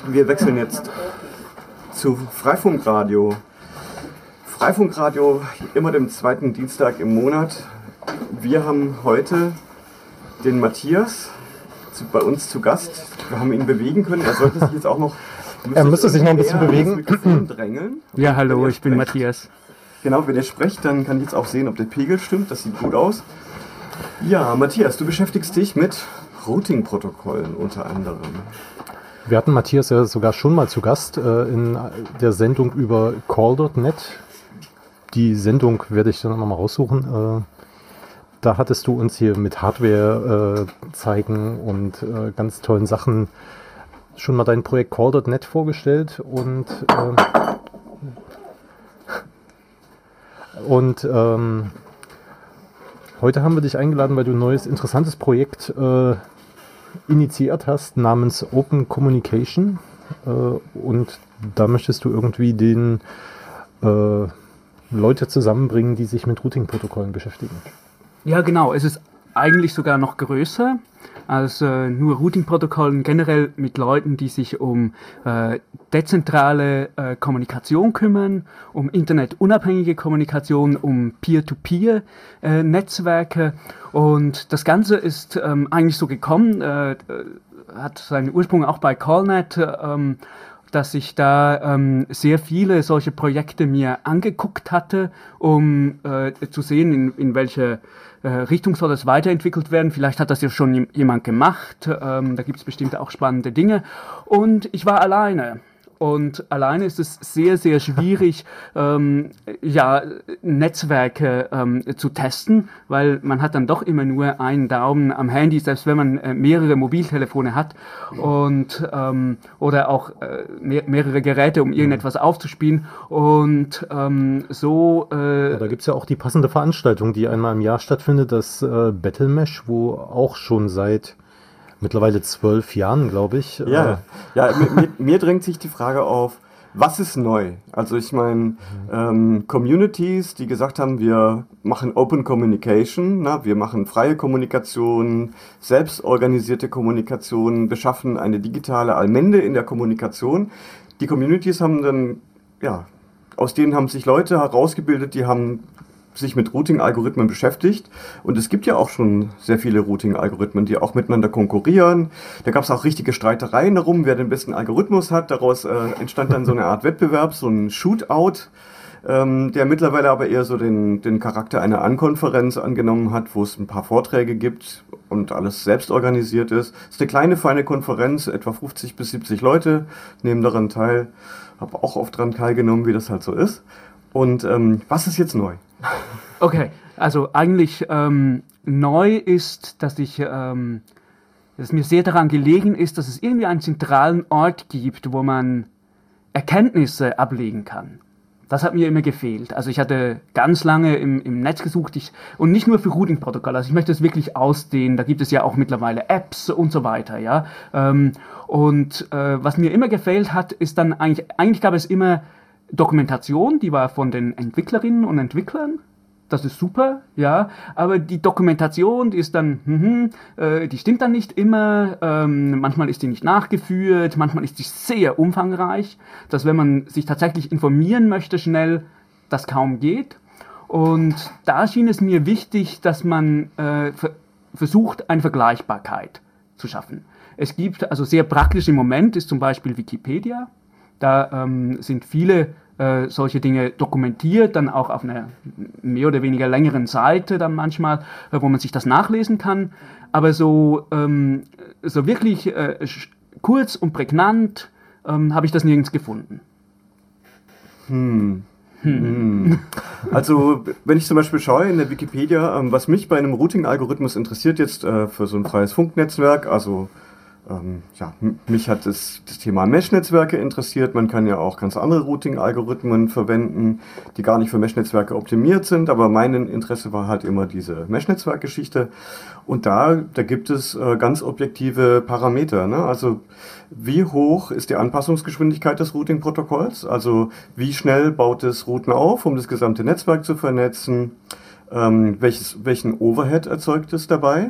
Wir wechseln jetzt zu Freifunkradio. Freifunkradio immer den zweiten Dienstag im Monat. Wir haben heute den Matthias bei uns zu Gast. Wir haben ihn bewegen können. Er sollte sich jetzt auch noch... Er müsste sich noch ein bisschen bewegen. Drängeln. Ja, hallo, ich bin Matthias. Genau, wenn ihr sprecht, dann kann ich jetzt auch sehen, ob der Pegel stimmt. Das sieht gut aus. Ja, Matthias, du beschäftigst dich mit Routing-Protokollen unter anderem. Wir hatten Matthias ja sogar schon mal zu Gast in der Sendung über Call.net. Die Sendung werde ich dann nochmal raussuchen. Da hattest du uns hier mit Hardware zeigen und ganz tollen Sachen schon mal dein Projekt Call.net vorgestellt und heute haben wir dich eingeladen, weil du ein neues, interessantes Projekt initiiert hast, namens Open Communication. Und da möchtest du irgendwie den Leute zusammenbringen, die sich mit Routing-Protokollen beschäftigen. Ja, genau. Es ist eigentlich sogar noch größer als nur Routing-Protokollen, generell mit Leuten, die sich um dezentrale Kommunikation kümmern, um internetunabhängige Kommunikation, um Peer-to-Peer-Netzwerke. Und das Ganze ist eigentlich so gekommen, hat seinen Ursprung auch bei CallNet, dass ich da sehr viele solche Projekte mir angeguckt hatte, um zu sehen, in welche Richtung soll das weiterentwickelt werden. Vielleicht hat das ja schon jemand gemacht. Da gibt es bestimmt auch spannende Dinge. Und ich war alleine. Und alleine ist es sehr, sehr schwierig, Netzwerke zu testen, weil man hat dann doch immer nur einen Daumen am Handy, selbst wenn man mehrere Mobiltelefone hat und oder auch mehrere Geräte, um irgendetwas aufzuspielen. Und da gibt es ja auch die passende Veranstaltung, die einmal im Jahr stattfindet, das Battlemesh, wo auch schon seit mittlerweile 12 Jahren, glaube ich. Ja, mir drängt sich die Frage auf, was ist neu? Also ich meine, Communities, die gesagt haben, wir machen Open Communication, wir machen freie Kommunikation, selbstorganisierte Kommunikation, beschaffen eine digitale Allmende in der Kommunikation. Die Communities haben dann, aus denen haben sich Leute herausgebildet, die haben sich mit Routing-Algorithmen beschäftigt. Und es gibt ja auch schon sehr viele Routing-Algorithmen, die auch miteinander konkurrieren. Da gab es auch richtige Streitereien darum, wer den besten Algorithmus hat. Daraus entstand dann so eine Art Wettbewerb, so ein Shootout, der mittlerweile aber eher so den Charakter einer Unkonferenz angenommen hat, wo es ein paar Vorträge gibt und alles selbst organisiert ist. Es ist eine kleine, feine Konferenz, etwa 50 bis 70 Leute nehmen daran teil. Habe auch oft daran teilgenommen, wie das halt so ist. Und was ist jetzt neu? Okay, also eigentlich neu ist, dass mir sehr daran gelegen ist, dass es irgendwie einen zentralen Ort gibt, wo man Erkenntnisse ablegen kann. Das hat mir immer gefehlt. Also ich hatte ganz lange im Netz gesucht und nicht nur für Routing-Protokolle. Also ich möchte es wirklich ausdehnen. Da gibt es ja auch mittlerweile Apps und so weiter. Ja. Was mir immer gefehlt hat, ist dann eigentlich gab es immer Dokumentation, die war von den Entwicklerinnen und Entwicklern. Das ist super, ja, aber die Dokumentation, die ist dann, die stimmt dann nicht immer, manchmal ist die nicht nachgeführt, manchmal ist die sehr umfangreich, dass wenn man sich tatsächlich informieren möchte schnell, das kaum geht. Und da schien es mir wichtig, dass man versucht, eine Vergleichbarkeit zu schaffen. Es gibt, also sehr praktisch im Moment ist zum Beispiel Wikipedia. Da sind viele solche Dinge dokumentiert, dann auch auf einer mehr oder weniger längeren Seite dann manchmal, wo man sich das nachlesen kann. Aber so wirklich kurz und prägnant habe ich das nirgends gefunden. Also, wenn ich zum Beispiel schaue in der Wikipedia, was mich bei einem Routing-Algorithmus interessiert jetzt für so ein freies Funknetzwerk, also mich hat das Thema Mesh-Netzwerke interessiert. Man kann ja auch ganz andere Routing-Algorithmen verwenden, die gar nicht für Mesh-Netzwerke optimiert sind, aber mein Interesse war halt immer diese Mesh-Netzwerk-Geschichte. Und da gibt es ganz objektive Parameter, ne? Also wie hoch ist die Anpassungsgeschwindigkeit des Routing-Protokolls? Also wie schnell baut es Routen auf, um das gesamte Netzwerk zu vernetzen? Welchen Overhead erzeugt es dabei?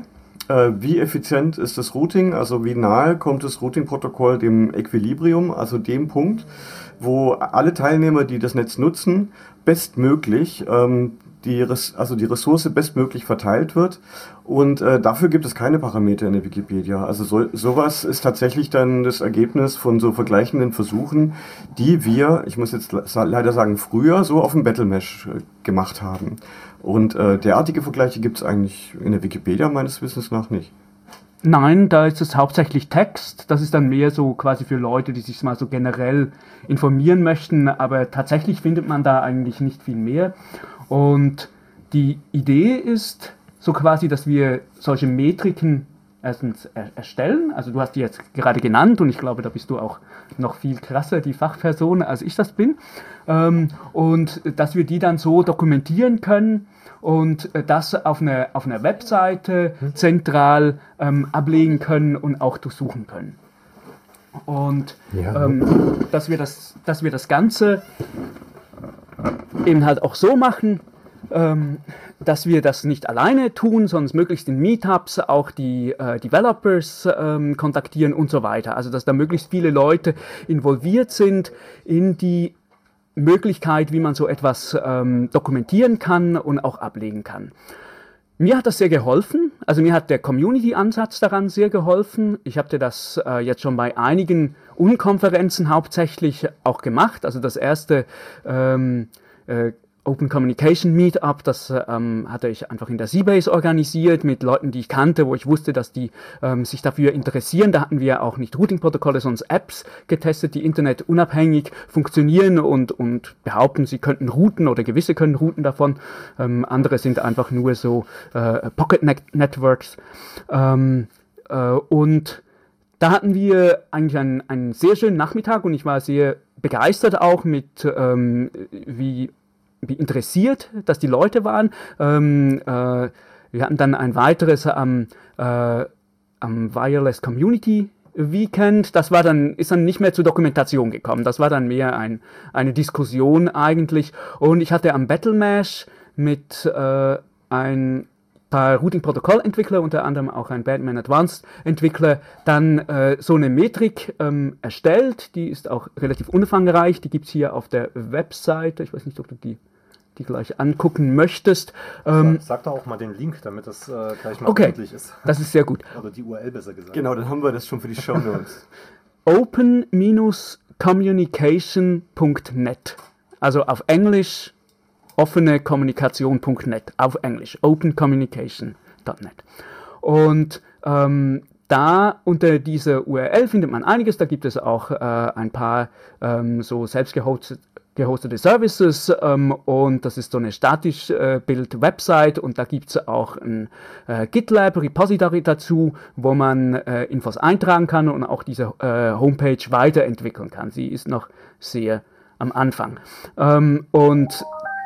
Wie effizient ist das Routing, also wie nahe kommt das Routing-Protokoll dem Equilibrium, also dem Punkt, wo alle Teilnehmer, die das Netz nutzen, bestmöglich die Ressource bestmöglich verteilt wird. Und dafür gibt es keine Parameter in der Wikipedia. Also sowas ist tatsächlich dann das Ergebnis von so vergleichenden Versuchen, die wir, ich muss jetzt leider sagen, früher so auf dem Battlemesh gemacht haben. Und derartige Vergleiche gibt es eigentlich in der Wikipedia meines Wissens nach nicht. Nein, da ist es hauptsächlich Text. Das ist dann mehr so quasi für Leute, die sich mal so generell informieren möchten. Aber tatsächlich findet man da eigentlich nicht viel mehr. Und die Idee ist so quasi, dass wir solche Metriken erstens erstellen. Also du hast die jetzt gerade genannt und ich glaube, da bist du auch noch viel krasser, die Fachperson, als ich das bin. Und dass wir die dann so dokumentieren können und das auf einer Webseite zentral ablegen können und auch durchsuchen können. Und dass wir das Ganze eben halt auch so machen, dass wir das nicht alleine tun, sondern möglichst in Meetups auch die Developers kontaktieren und so weiter. Also dass da möglichst viele Leute involviert sind in die Möglichkeit, wie man so etwas dokumentieren kann und auch ablegen kann. Mir hat das sehr geholfen, also mir hat der Community-Ansatz daran sehr geholfen. Ich habe das jetzt schon bei einigen Unkonferenzen hauptsächlich auch gemacht. Also das erste Open Communication Meetup, das hatte ich einfach in der Seabase organisiert mit Leuten, die ich kannte, wo ich wusste, dass die sich dafür interessieren. Da hatten wir auch nicht Routing-Protokolle, sondern Apps getestet, die internetunabhängig funktionieren und behaupten, sie könnten routen oder gewisse können routen davon. Andere sind einfach nur so Pocket-Networks. Und da hatten wir eigentlich einen sehr schönen Nachmittag und ich war sehr begeistert auch mit, wie interessiert, dass die Leute waren. Wir hatten dann ein weiteres am Wireless Community Weekend. Das ist dann nicht mehr zur Dokumentation gekommen. Das war dann mehr eine Diskussion eigentlich. Und ich hatte am Battlemesh mit ein paar Routing-Protokoll-Entwickler, unter anderem auch ein Badman Advanced-Entwickler, dann so eine Metrik erstellt. Die ist auch relativ umfangreich. Die gibt es hier auf der Webseite. Ich weiß nicht, ob du die gleich angucken möchtest. Sag doch auch mal den Link, damit das gleich mal öffentlich ist. Das ist sehr gut. Oder die URL besser gesagt. Genau, dann haben wir das schon für die Shownotes. Open-communication.net. Also auf Englisch offenekommunikation.net. Auf Englisch. opencommunication.net. Und da unter dieser URL findet man einiges. Da gibt es auch ein paar so selbst gehostete Services und das ist so eine statisch Bild-Website und da gibt es auch ein GitLab-Repository dazu, wo man Infos eintragen kann und auch diese Homepage weiterentwickeln kann. Sie ist noch sehr am Anfang. Und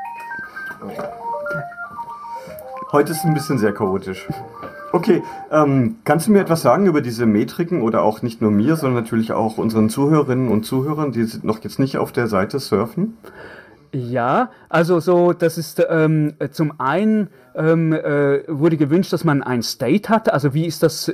heute ist es ein bisschen sehr chaotisch. Okay, kannst du mir etwas sagen über diese Metriken oder auch nicht nur mir, sondern natürlich auch unseren Zuhörerinnen und Zuhörern, die noch jetzt nicht auf der Seite surfen? Ja, also so, das ist zum einen wurde gewünscht, dass man ein State hat. Also wie ist das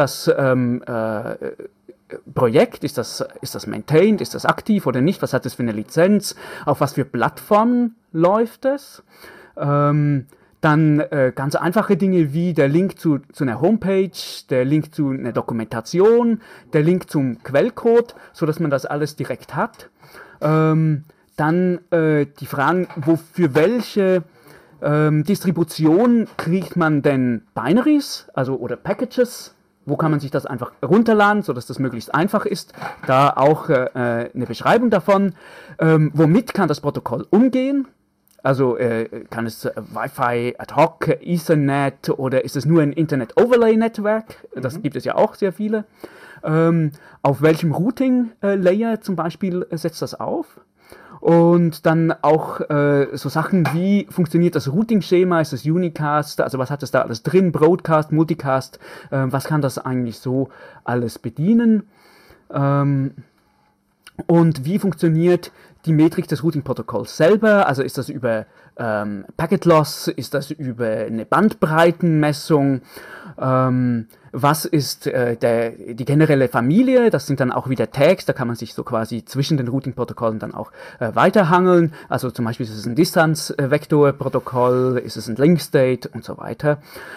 Projekt? Ist das maintained? Ist das aktiv oder nicht? Was hat es für eine Lizenz? Auf was für Plattformen läuft es? Dann ganz einfache Dinge wie der Link zu einer Homepage, der Link zu einer Dokumentation, der Link zum Quellcode, so dass man das alles direkt hat. Dann die Fragen, für welche Distribution kriegt man denn Binaries, also oder Packages? Wo kann man sich das einfach runterladen, sodass das möglichst einfach ist? Da auch eine Beschreibung davon. Womit kann das Protokoll umgehen? Also kann es Wi-Fi, Ad-Hoc, Ethernet oder ist es nur ein Internet-Overlay-Netzwerk? Das gibt es ja auch sehr viele. Auf welchem Routing-Layer zum Beispiel setzt das auf? Und dann auch so Sachen wie funktioniert das Routing-Schema, ist das Unicast, also was hat es da alles drin, Broadcast, Multicast, was kann das eigentlich so alles bedienen? Und wie funktioniert die Metrik des Routing-Protokolls selber? Also ist das über Packet Loss? Ist das über eine Bandbreitenmessung? Was ist die generelle Familie? Das sind dann auch wieder Tags, da kann man sich so quasi zwischen den Routing-Protokollen dann auch weiterhangeln. Also zum Beispiel ist es ein Distanz-Vektor-Protokoll, ist es ein Link-State und so weiter.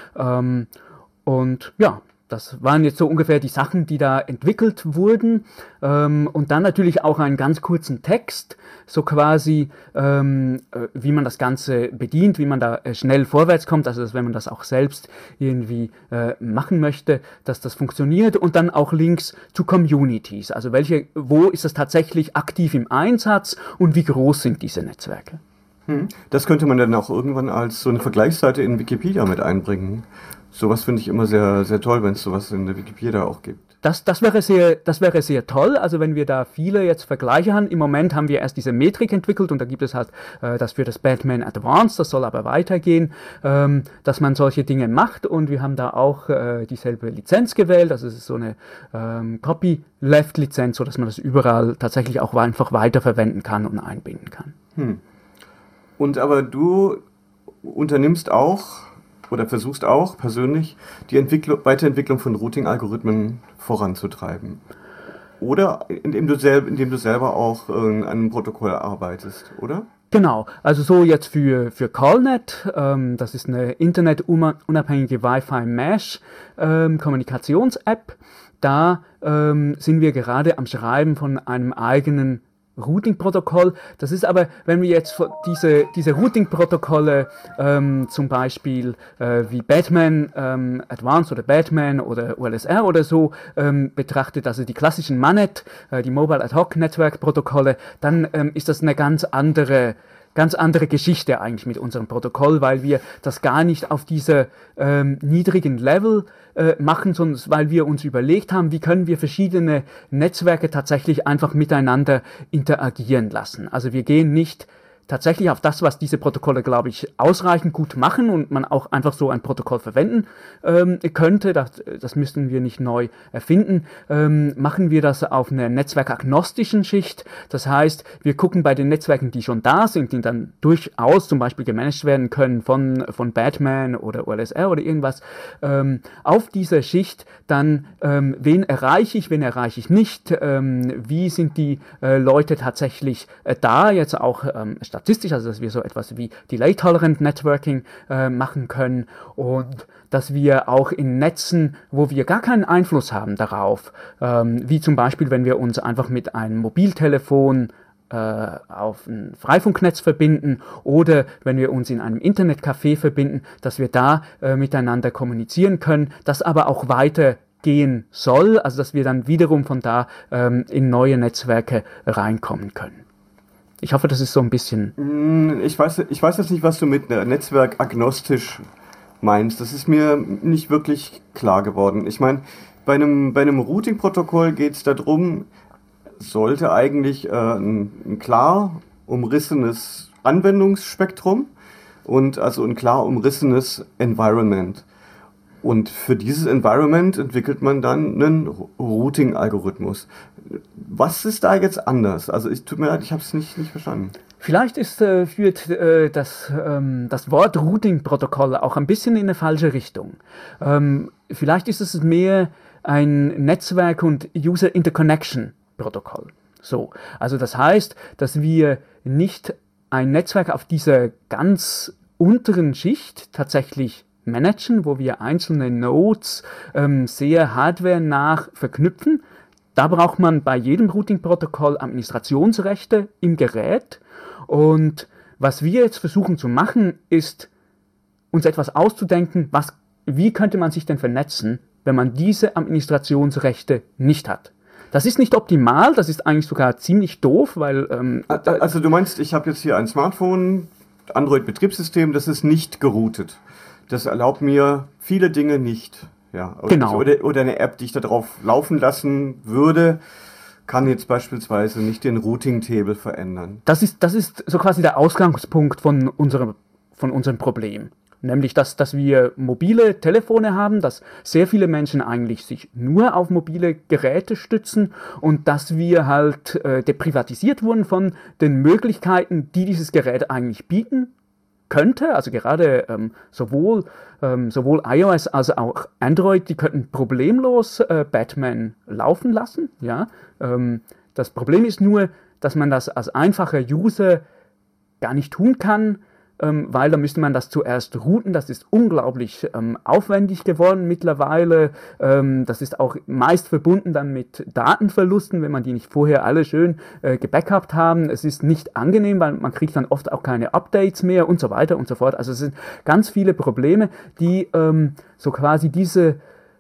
Und ja, das waren jetzt so ungefähr die Sachen, die da entwickelt wurden. Und dann natürlich auch einen ganz kurzen Text, so quasi, wie man das Ganze bedient, wie man da schnell vorwärts kommt, also dass, wenn man das auch selbst irgendwie machen möchte, dass das funktioniert. Und dann auch Links zu Communities, also wo ist das tatsächlich aktiv im Einsatz und wie groß sind diese Netzwerke. Das könnte man dann auch irgendwann als so eine Vergleichsseite in Wikipedia mit einbringen. Sowas finde ich immer sehr, sehr toll, wenn es sowas in der Wikipedia auch gibt. Das wäre sehr toll, also wenn wir da viele jetzt Vergleiche haben. Im Moment haben wir erst diese Metrik entwickelt und da gibt es halt das für das Batman Advanced, das soll aber weitergehen, dass man solche Dinge macht, und wir haben da auch dieselbe Lizenz gewählt, also es ist so eine Copyleft-Lizenz, sodass man das überall tatsächlich auch einfach weiterverwenden kann und einbinden kann. Und aber du unternimmst auch oder versuchst auch persönlich die Weiterentwicklung von Routing-Algorithmen voranzutreiben. Oder indem du selber auch an einem Protokoll arbeitest, oder? Genau, also so jetzt für CallNet, das ist eine internetunabhängige Wi-Fi-Mesh-Kommunikations-App. Da sind wir gerade am Schreiben von einem eigenen Routing-Protokoll. Das ist aber, wenn wir jetzt diese Routing-Protokolle zum Beispiel wie Batman Advanced oder Batman oder OLSR oder so betrachtet, also die klassischen MANET, die Mobile Ad-Hoc Network Protokolle, dann ist das eine ganz andere Geschichte eigentlich mit unserem Protokoll, weil wir das gar nicht auf diese niedrigen Level machen, sondern weil wir uns überlegt haben, wie können wir verschiedene Netzwerke tatsächlich einfach miteinander interagieren lassen. Also wir gehen nicht tatsächlich auf das, was diese Protokolle, glaube ich, ausreichend gut machen und man auch einfach so ein Protokoll verwenden könnte, das müssten wir nicht neu erfinden, machen wir das auf einer netzwerkagnostischen Schicht. Das heißt, wir gucken bei den Netzwerken, die schon da sind, die dann durchaus zum Beispiel gemanagt werden können von Batman oder OLSR oder irgendwas, auf dieser Schicht dann, wen erreiche ich nicht, wie sind die Leute tatsächlich da, jetzt auch statistisch, also dass wir so etwas wie Delay-Tolerant Networking machen können und dass wir auch in Netzen, wo wir gar keinen Einfluss haben darauf, wie zum Beispiel, wenn wir uns einfach mit einem Mobiltelefon auf ein Freifunknetz verbinden oder wenn wir uns in einem Internetcafé verbinden, dass wir da miteinander kommunizieren können, das aber auch weitergehen soll, also dass wir dann wiederum von da in neue Netzwerke reinkommen können. Ich hoffe, das ist so ein bisschen... Ich weiß jetzt nicht, was du mit netzwerkagnostisch meinst. Das ist mir nicht wirklich klar geworden. Ich meine, bei einem Routing-Protokoll geht es darum, sollte eigentlich ein klar umrissenes Anwendungsspektrum und also ein klar umrissenes Environment. Und für dieses Environment entwickelt man dann einen Routing-Algorithmus. Was ist da jetzt anders? Also tut mir leid, ich habe es nicht verstanden. Vielleicht führt das Wort Routing-Protokoll auch ein bisschen in eine falsche Richtung. Vielleicht ist es mehr ein Netzwerk- und User-Interconnection-Protokoll. So, also das heißt, dass wir nicht ein Netzwerk auf dieser ganz unteren Schicht tatsächlich managen, wo wir einzelne Nodes sehr hardwarenah verknüpfen. Da braucht man bei jedem Routing-Protokoll Administrationsrechte im Gerät. Und was wir jetzt versuchen zu machen, ist, uns etwas auszudenken, wie könnte man sich denn vernetzen, wenn man diese Administrationsrechte nicht hat. Das ist nicht optimal, das ist eigentlich sogar ziemlich doof, weil... also du meinst, ich habe jetzt hier ein Smartphone, Android-Betriebssystem, das ist nicht geroutet. Das erlaubt mir viele Dinge nicht. Ja, genau. Oder eine App, die ich da drauf laufen lassen würde, kann jetzt beispielsweise nicht den Routing-Table verändern. Das ist so quasi der Ausgangspunkt von unserem Problem. Nämlich, dass wir mobile Telefone haben, dass sehr viele Menschen eigentlich sich nur auf mobile Geräte stützen und dass wir halt deprivatisiert wurden von den Möglichkeiten, die dieses Gerät eigentlich bieten könnte. Also gerade sowohl iOS als auch Android, die könnten problemlos Batman laufen lassen. Ja? Das Problem ist nur, dass man das als einfacher User gar nicht tun kann, weil da müsste man das zuerst routen. Das ist unglaublich aufwendig geworden mittlerweile. Das ist auch meist verbunden dann mit Datenverlusten, wenn man die nicht vorher alle schön gebackupt haben. Es ist nicht angenehm, weil man kriegt dann oft auch keine Updates mehr und so weiter und so fort. Also es sind ganz viele Probleme, die so quasi diese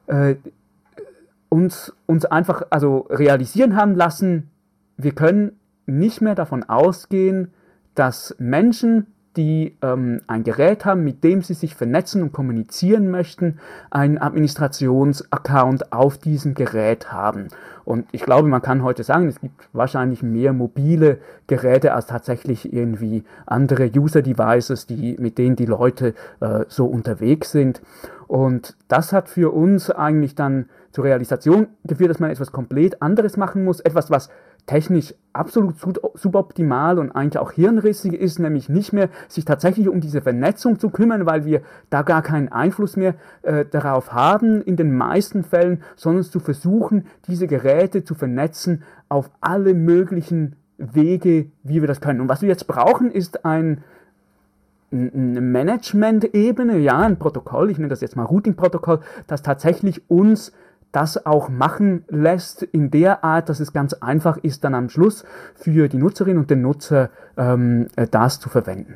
uns einfach also realisieren haben lassen, wir können nicht mehr davon ausgehen, dass Menschen, die ein Gerät haben, mit dem sie sich vernetzen und kommunizieren möchten, einen Administrationsaccount auf diesem Gerät haben. Und ich glaube, man kann heute sagen, es gibt wahrscheinlich mehr mobile Geräte als tatsächlich irgendwie andere User-Devices, mit denen die Leute so unterwegs sind. Und das hat für uns eigentlich dann zur Realisation geführt, dass man etwas komplett anderes machen muss, etwas, was technisch absolut suboptimal und eigentlich auch hirnrissig ist, nämlich nicht mehr sich tatsächlich um diese Vernetzung zu kümmern, weil wir da gar keinen Einfluss mehr darauf haben in den meisten Fällen, sondern zu versuchen, diese Geräte zu vernetzen auf alle möglichen Wege, wie wir das können. Und was wir jetzt brauchen, ist eine Management-Ebene, ja, ein Protokoll, ich nenne das jetzt mal Routing-Protokoll, das tatsächlich uns das auch machen lässt in der Art, dass es ganz einfach ist, dann am Schluss für die Nutzerin und den Nutzer das zu verwenden.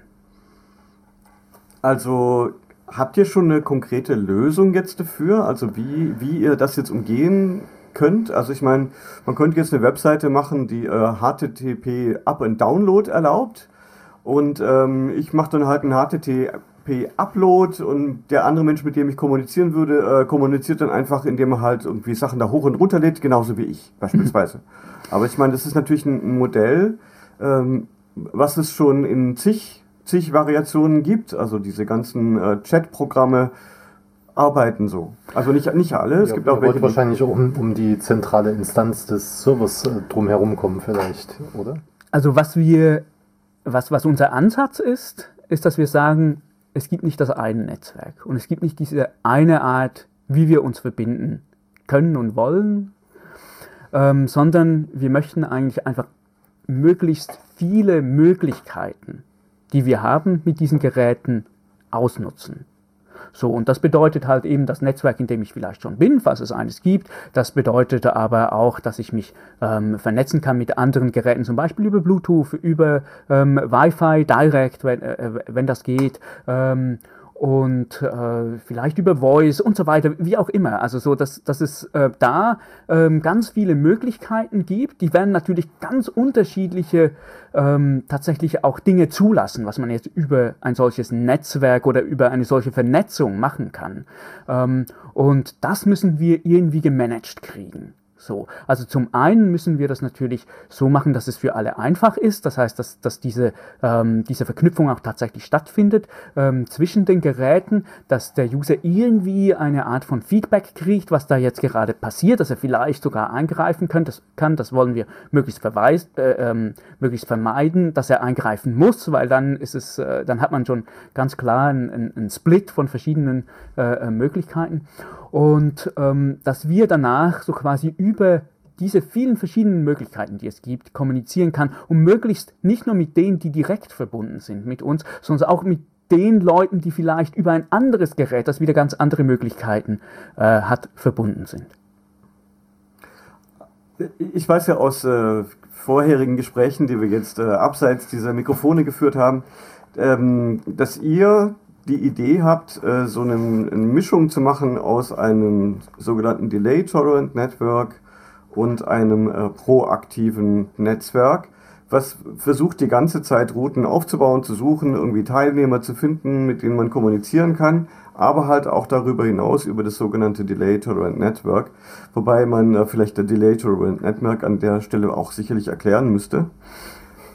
Also habt ihr schon eine konkrete Lösung jetzt dafür? Also wie ihr das jetzt umgehen könnt? Also ich meine, man könnte jetzt eine Webseite machen, die HTTP Up and Download erlaubt und ich mache dann halt einen HTTP-Upload und der andere Mensch, mit dem ich kommunizieren würde, kommuniziert dann einfach, indem er halt irgendwie Sachen da hoch und runter lädt, genauso wie ich beispielsweise. Aber ich meine, das ist natürlich ein Modell, was es schon in zig Variationen gibt. Also diese ganzen Chat-Programme arbeiten so. Also nicht alle, es gibt auch welche. Wahrscheinlich um die zentrale Instanz des Servers drumherum kommen vielleicht, oder? Also was unser Ansatz ist, dass wir sagen, es gibt nicht das eine Netzwerk und es gibt nicht diese eine Art, wie wir uns verbinden können und wollen, sondern wir möchten eigentlich einfach möglichst viele Möglichkeiten, die wir haben mit diesen Geräten, ausnutzen. So, und das bedeutet halt eben das Netzwerk, in dem ich vielleicht schon bin, falls es eines gibt. Das bedeutet aber auch, dass ich mich vernetzen kann mit anderen Geräten, zum Beispiel über Bluetooth, über Wi-Fi direct, wenn das geht. Und vielleicht über Voice und so weiter, wie auch immer. Also so, dass es da ganz viele Möglichkeiten gibt. Die werden natürlich ganz unterschiedliche tatsächlich auch Dinge zulassen, was man jetzt über ein solches Netzwerk oder über eine solche Vernetzung machen kann. Und das müssen wir irgendwie gemanagt kriegen. So, also zum einen müssen wir das natürlich so machen, dass es für alle einfach ist. Das heißt, dass diese Verknüpfung auch tatsächlich stattfindet zwischen den Geräten, dass der User irgendwie eine Art von Feedback kriegt, was da jetzt gerade passiert, dass er vielleicht sogar eingreifen kann. Das wollen wir möglichst vermeiden, dass er eingreifen muss, weil dann dann hat man schon ganz klar einen Split von verschiedenen Möglichkeiten. Und dass wir danach so quasi über diese vielen verschiedenen Möglichkeiten, die es gibt, kommunizieren kann und möglichst nicht nur mit denen, die direkt verbunden sind mit uns, sondern auch mit den Leuten, die vielleicht über ein anderes Gerät, das wieder ganz andere Möglichkeiten hat, verbunden sind. Ich weiß ja aus vorherigen Gesprächen, die wir jetzt abseits dieser Mikrofone geführt haben, dass ihr die Idee habt, so eine Mischung zu machen aus einem sogenannten Delay-Tolerant Network und einem proaktiven Netzwerk, was versucht die ganze Zeit Routen aufzubauen, zu suchen, irgendwie Teilnehmer zu finden, mit denen man kommunizieren kann, aber halt auch darüber hinaus über das sogenannte Delay-Tolerant Network, wobei man vielleicht der Delay-Tolerant Network an der Stelle auch sicherlich erklären müsste.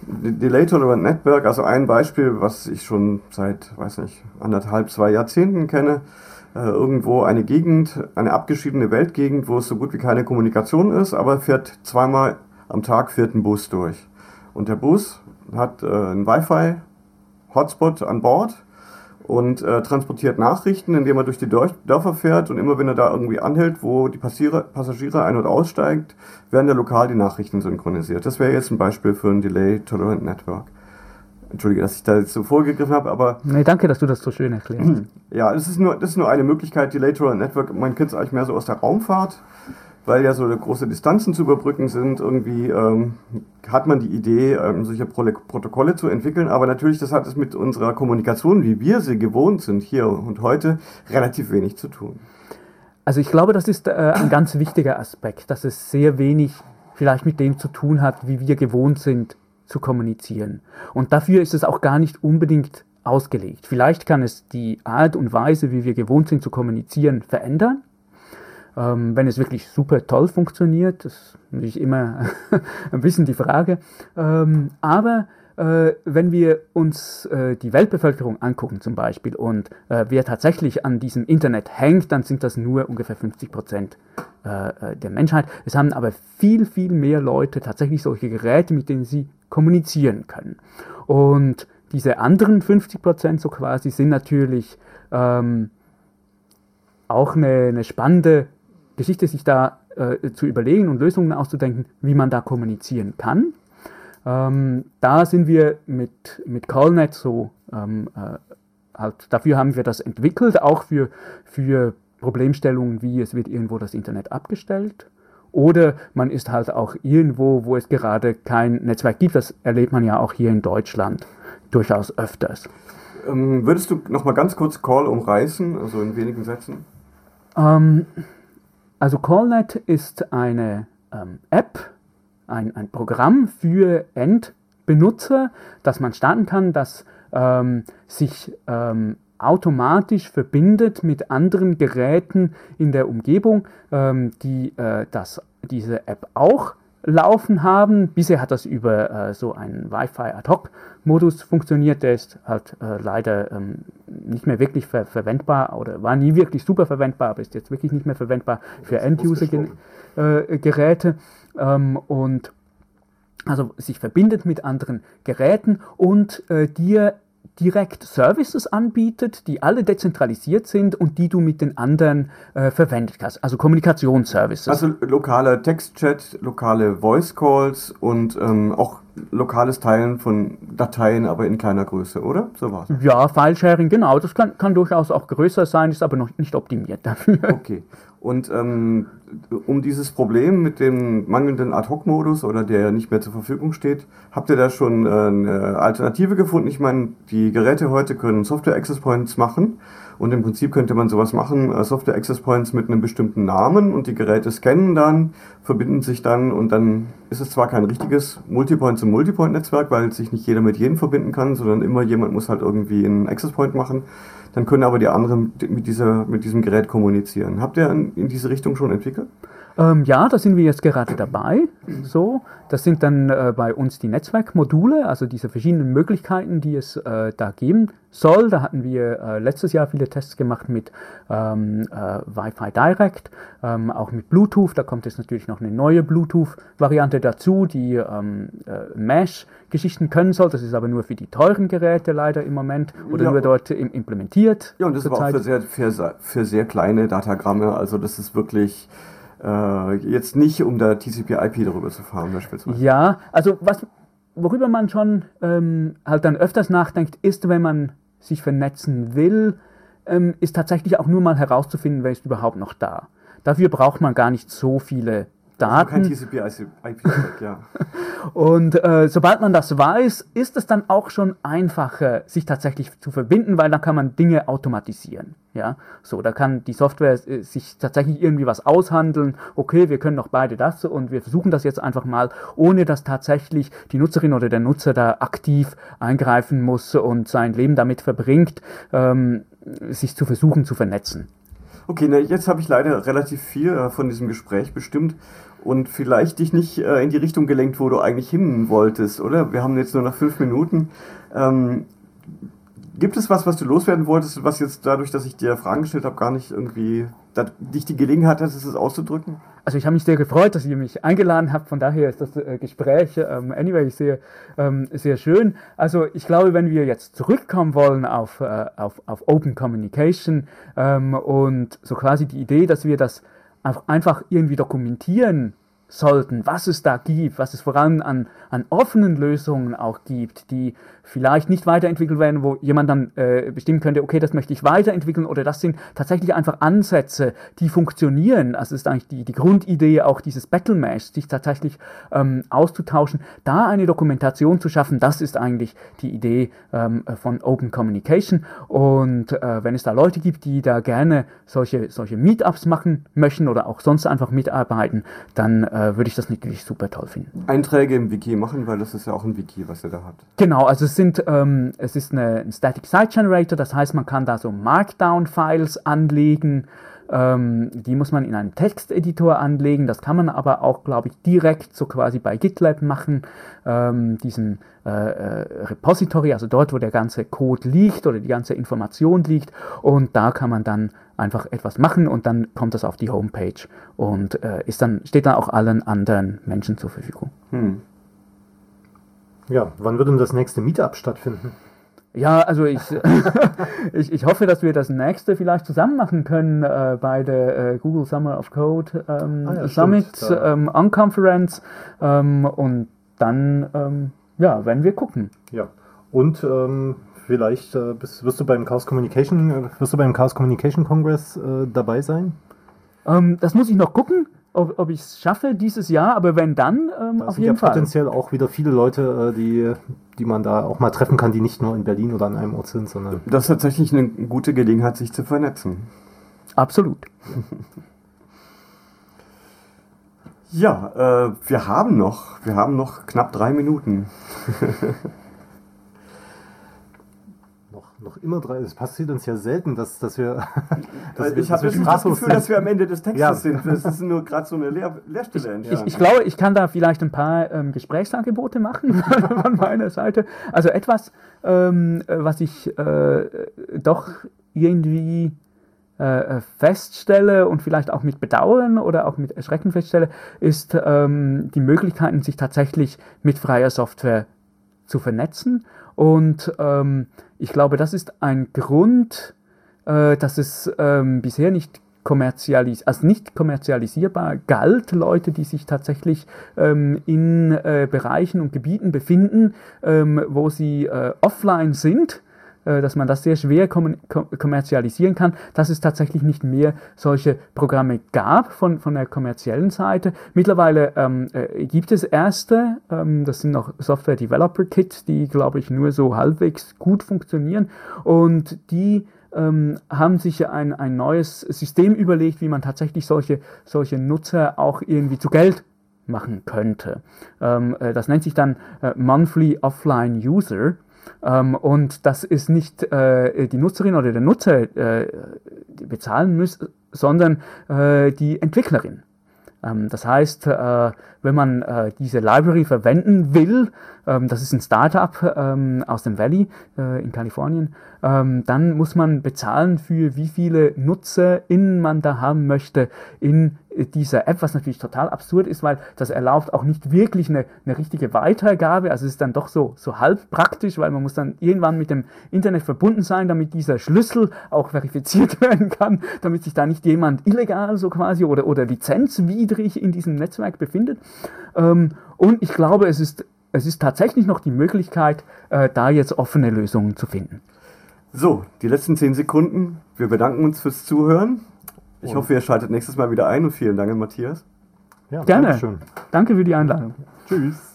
Delay Tolerant Network, also ein Beispiel, was ich schon seit, weiß nicht, 1,5, 2 Jahrzehnten kenne. Irgendwo eine Gegend, eine abgeschiedene Weltgegend, wo es so gut wie keine Kommunikation ist, aber fährt zweimal am Tag ein Bus durch. Und der Bus hat einen Wi-Fi-Hotspot an Bord und transportiert Nachrichten, indem er durch die Dörfer fährt, und immer wenn er da irgendwie anhält, wo die Passagiere ein- und aussteigt, werden da lokal die Nachrichten synchronisiert. Das wäre jetzt ein Beispiel für ein Delay Tolerant Network. Entschuldige, dass ich da jetzt so vorgegriffen habe, aber... Nee, danke, dass du das so schön erklärst. Ja, das ist nur eine Möglichkeit. Delay Tolerant Network, man kennt es eigentlich mehr so aus der Raumfahrt, weil ja so große Distanzen zu überbrücken sind. Irgendwie hat man die Idee, solche Protokolle zu entwickeln, aber natürlich, das hat es mit unserer Kommunikation, wie wir sie gewohnt sind, hier und heute, relativ wenig zu tun. Also ich glaube, das ist ein ganz wichtiger Aspekt, dass es sehr wenig vielleicht mit dem zu tun hat, wie wir gewohnt sind zu kommunizieren. Und dafür ist es auch gar nicht unbedingt ausgelegt. Vielleicht kann es die Art und Weise, wie wir gewohnt sind zu kommunizieren, verändern. Wenn es wirklich super toll funktioniert, das ist natürlich immer ein bisschen die Frage. Aber wenn wir uns die Weltbevölkerung angucken zum Beispiel und wer tatsächlich an diesem Internet hängt, dann sind das nur ungefähr 50% der Menschheit. Es haben aber viel, viel mehr Leute tatsächlich solche Geräte, mit denen sie kommunizieren können. Und diese anderen 50% so quasi sind natürlich auch eine spannende Geschichte, sich da zu überlegen und Lösungen auszudenken, wie man da kommunizieren kann. Da sind wir mit CallNet so, halt, dafür haben wir das entwickelt, auch für Problemstellungen wie es wird irgendwo das Internet abgestellt. Oder man ist halt auch irgendwo, wo es gerade kein Netzwerk gibt. Das erlebt man ja auch hier in Deutschland durchaus öfters. Würdest du noch mal ganz kurz Call umreißen, also in wenigen Sätzen? Also CallNet ist eine App, ein Programm für Endbenutzer, das man starten kann, das sich automatisch verbindet mit anderen Geräten in der Umgebung, die diese App auch laufen haben. Bisher hat das über so einen Wi-Fi-Ad-Hoc-Modus funktioniert, der ist halt leider nicht mehr wirklich verwendbar oder war nie wirklich super verwendbar, aber ist jetzt wirklich nicht mehr verwendbar für End-User-Geräte. Und also sich verbindet mit anderen Geräten und dir direkt Services anbietet, die alle dezentralisiert sind und die du mit den anderen verwendet hast. Also Kommunikationsservices. Also lokaler Textchat, lokale Voice Calls und auch lokales Teilen von Dateien, aber in kleiner Größe, oder? So war's. Ja, File-Sharing, genau. Das kann durchaus auch größer sein, ist aber noch nicht optimiert dafür. Okay. Und um dieses Problem mit dem mangelnden Ad-Hoc-Modus oder der nicht mehr zur Verfügung steht, habt ihr da schon eine Alternative gefunden? Ich meine, die Geräte heute können Software-Access-Points machen und im Prinzip könnte man sowas machen, Software-Access-Points mit einem bestimmten Namen und die Geräte scannen dann, verbinden sich dann und dann ist es zwar kein richtiges Multipoint-zu-Multipoint-Netzwerk, weil sich nicht jeder mit jedem verbinden kann, sondern immer jemand muss halt irgendwie einen Access-Point machen. Dann können aber die anderen mit diesem Gerät kommunizieren. Habt ihr in diese Richtung schon entwickelt? Ja, da sind wir jetzt gerade dabei. So, das sind dann bei uns die Netzwerkmodule, also diese verschiedenen Möglichkeiten, die es da geben soll. Da hatten wir letztes Jahr viele Tests gemacht mit Wi-Fi Direct, auch mit Bluetooth. Da kommt jetzt natürlich noch eine neue Bluetooth-Variante dazu, die Mesh-Geschichten können soll. Das ist aber nur für die teuren Geräte leider im Moment oder nur dort implementiert. Ja, und das war auch für sehr kleine Datagramme. Also das ist wirklich jetzt nicht, um da TCP/IP darüber zu fahren beispielsweise. Ja, also worüber man schon halt dann öfters nachdenkt, ist, wenn man sich vernetzen will, ist tatsächlich auch nur mal herauszufinden, wer ist überhaupt noch da. Dafür braucht man gar nicht so viele Daten. Also kein TCP/IP, ja. Und sobald man das weiß, ist es dann auch schon einfacher, sich tatsächlich zu verbinden, weil dann kann man Dinge automatisieren. Ja, so, da kann die Software sich tatsächlich irgendwie was aushandeln. Okay, wir können doch beide das und wir versuchen das jetzt einfach mal, ohne dass tatsächlich die Nutzerin oder der Nutzer da aktiv eingreifen muss und sein Leben damit verbringt, sich zu versuchen zu vernetzen. Okay, na, jetzt habe ich leider relativ viel von diesem Gespräch bestimmt und vielleicht dich nicht in die Richtung gelenkt, wo du eigentlich hin wolltest, oder? Wir haben jetzt nur noch 5 Minuten. Gibt es was du loswerden wolltest, was jetzt dadurch, dass ich dir Fragen gestellt habe, gar nicht irgendwie dich die Gelegenheit hattest, es auszudrücken? Also ich habe mich sehr gefreut, dass ihr mich eingeladen habt. Von daher ist das Gespräch anyway sehr, sehr schön. Also ich glaube, wenn wir jetzt zurückkommen wollen auf Open Communication und so quasi die Idee, dass wir das einfach irgendwie dokumentieren sollten, was es da gibt, was es vor allem an offenen Lösungen auch gibt, die vielleicht nicht weiterentwickelt werden, wo jemand dann bestimmen könnte, okay, das möchte ich weiterentwickeln, oder das sind tatsächlich einfach Ansätze, die funktionieren. Also ist eigentlich die Grundidee auch dieses Battle Mesh, sich tatsächlich auszutauschen, da eine Dokumentation zu schaffen, das ist eigentlich die Idee von Open Communication. Und wenn es da Leute gibt, die da gerne solche Meetups machen möchten oder auch sonst einfach mitarbeiten, dann würde ich das natürlich super toll finden. Einträge im Wiki machen, weil das ist ja auch ein Wiki, was ihr da habt. Genau, also es ist ein Static Site Generator, das heißt, man kann da so Markdown-Files anlegen, die muss man in einem Texteditor anlegen, das kann man aber auch, glaube ich, direkt so quasi bei GitLab machen, diesen Repository, also dort, wo der ganze Code liegt oder die ganze Information liegt, und da kann man dann einfach etwas machen und dann kommt das auf die Homepage und steht dann auch allen anderen Menschen zur Verfügung. Ja, wann wird denn das nächste Meetup stattfinden? Ja, also ich hoffe, dass wir das nächste vielleicht zusammen machen können bei der Google Summer of Code Summit Unconference und dann werden wir gucken. Ja, und vielleicht wirst du beim Chaos Communication Congress dabei sein? Das muss ich noch gucken, ob ich es schaffe dieses Jahr, aber wenn dann, auf jeden Fall. Potenziell auch wieder viele Leute, die man da auch mal treffen kann, die nicht nur in Berlin oder an einem Ort sind, sondern... Das ist tatsächlich eine gute Gelegenheit, sich zu vernetzen. Absolut. Ja, wir haben noch knapp 3 Minuten. Noch immer 3, es passiert uns ja selten, dass wir... ich habe das Gefühl, dass wir am Ende des Textes sind. Das ist nur gerade so eine Leerstelle entstanden. Ich glaube, ich kann da vielleicht ein paar Gesprächsangebote machen von meiner Seite. Also etwas, was ich doch irgendwie feststelle und vielleicht auch mit Bedauern oder auch mit Erschrecken feststelle, ist die Möglichkeiten, sich tatsächlich mit freier Software zu vernetzen. Und ich glaube, das ist ein Grund, dass es bisher nicht kommerzialisierbar galt, Leute, die sich tatsächlich in Bereichen und Gebieten befinden, wo sie offline sind, dass man das sehr schwer kommerzialisieren kann, dass es tatsächlich nicht mehr solche Programme gab von der kommerziellen Seite. Mittlerweile gibt es erste, das sind noch Software Developer Kits, die, glaube ich, nur so halbwegs gut funktionieren, und die haben sich ein neues System überlegt, wie man tatsächlich solche Nutzer auch irgendwie zu Geld machen könnte. Das nennt sich dann Monthly Offline User. Und das ist nicht die Nutzerin oder der Nutzer, die bezahlen müssen, sondern die Entwicklerin. Das heißt, wenn man diese Library verwenden will, das ist ein Startup aus dem Valley in Kalifornien, dann muss man bezahlen für wie viele NutzerInnen man da haben möchte in dieser App, was natürlich total absurd ist, weil das erlaubt auch nicht wirklich eine richtige Weitergabe. Also es ist dann doch so halb praktisch, weil man muss dann irgendwann mit dem Internet verbunden sein, damit dieser Schlüssel auch verifiziert werden kann, damit sich da nicht jemand illegal so quasi oder lizenzwidrig in diesem Netzwerk befindet. Und ich glaube, es ist tatsächlich noch die Möglichkeit, da jetzt offene Lösungen zu finden. So, die letzten 10 Sekunden. Wir bedanken uns fürs Zuhören. Ich hoffe, ihr schaltet nächstes Mal wieder ein, und vielen Dank an Matthias. Ja, gerne. Danke für die Einladung. Tschüss.